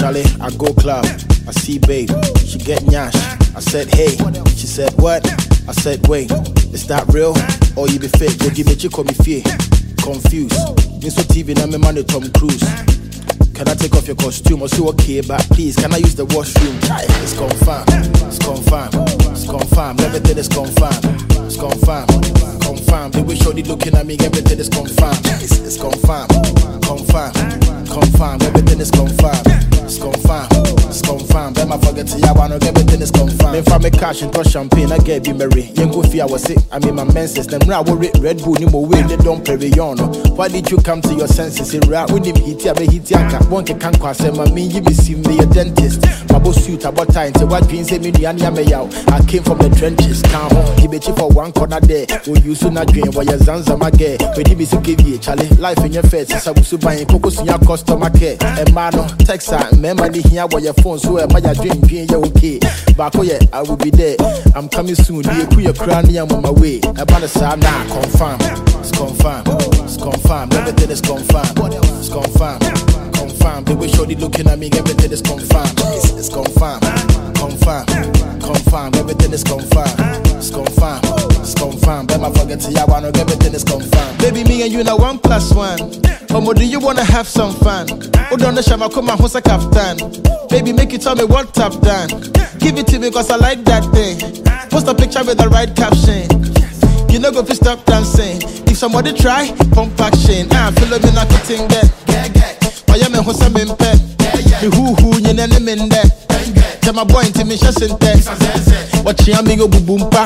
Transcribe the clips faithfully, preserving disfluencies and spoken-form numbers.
Charlie, I go club, I see babe, she get nyash. I said hey, she said what? I said wait, is that real? Or you be fake? You give me chico me fear. Confused. Mister T V, now me man Tom Cruise. Can I take off your costume or see okay, but please, can I use the washroom? It's confirmed, it's confirmed, it's confirmed, everything is confirmed, it's confirmed, confirmed. The way shorty looking at me, everything is confirmed, it's, it's confirmed, confirmed, confirmed, everything is confirmed, it's confirmed, it's confirmed. Then I forget to ya wanna everything is confirmed. If I make cash and touch champagne, I get be merry. Young go fear was sick, I mean my menses. Them rap worry Red Bull, no more way, they don't perion. Why did you come to your senses? It rap with him, hit ya, be hit ya. One can quass him, I mean, you be see me a dentist. My boss suit about time to what dreams me, me out. I came from the trenches, come on, he bet you for one corner there. Will you soon not dream while your Zanza Magay? But he be so give you, Charlie, life in your face. I was buying focus in your customer care. And mano, text out, remember the here where your phone, so my dream, dream, you're okay. Back yeah, I will be there. I'm coming soon, you put your crown, I'm on my way. About the side now, confirm, it's confirmed, it's confirmed, everything is confirmed, it's confirmed. Confirmed. The way shorty looking at me, everything is confirmed. It's, it's confirmed, confirmed, confirmed. Everything is confirmed. It's confirmed, it's confirmed. Then I forget to ya wanna everything is confirmed. Baby, me and you now one plus one. Omo, do you wanna have some fun? Oh, don't know shama come and host a kaftan. Baby, make you tell me what I've done. Give it to me cause I like that thing. Post a picture with the right caption. You know go fi stop dancing. If somebody try, pump action. Ah, feel me not getting that. I am a Hosa Mimpe. The who who you name in there. Tell my boy to me, she sent that. What she am go boompa.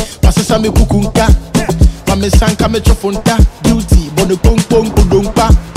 Pasasami kukunka. Mame sanka me chofonta. Beauty, bono pong pong kudumpa.